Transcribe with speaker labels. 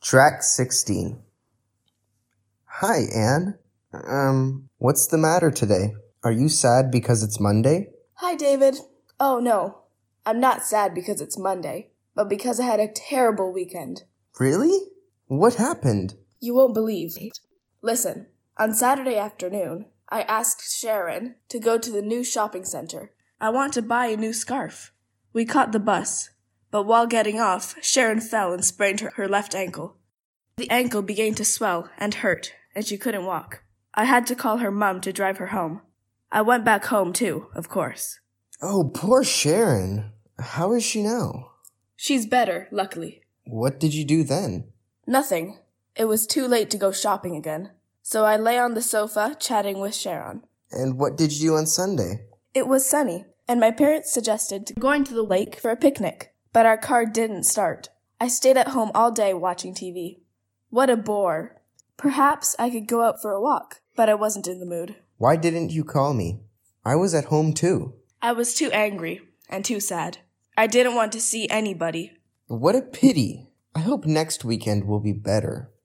Speaker 1: Track 16. Hi, Anne. What's the matter today? Are you sad because it's Monday?
Speaker 2: Hi, David. Oh, no. I'm not sad because it's Monday, but because I had a terrible weekend.
Speaker 1: Really? What happened?
Speaker 2: You won't believe. Listen, on Saturday afternoon, I asked Sharon to go to the new shopping center. I want to buy a new scarf. We caught the bus, but while getting off, Sharon fell and sprained her left ankle. The ankle began to swell and hurt, and she couldn't walk. I had to call her mom to drive her home. I went back home too, of course.
Speaker 1: Oh, poor Sharon. How is she now?
Speaker 2: She's better, luckily.
Speaker 1: What did you do then?
Speaker 2: Nothing. It was too late to go shopping again. So I lay on the sofa chatting with Sharon.
Speaker 1: And what did you do on Sunday?
Speaker 2: It was sunny, and my parents suggested going to the lake for a picnic, but our car didn't start. I stayed at home all day watching TV. What a bore. Perhaps I could go out for a walk, but I wasn't in the mood.
Speaker 1: Why didn't you call me? I was at home too.
Speaker 2: I was too angry and too sad. I didn't want to see anybody.
Speaker 1: What a pity. I hope next weekend will be better.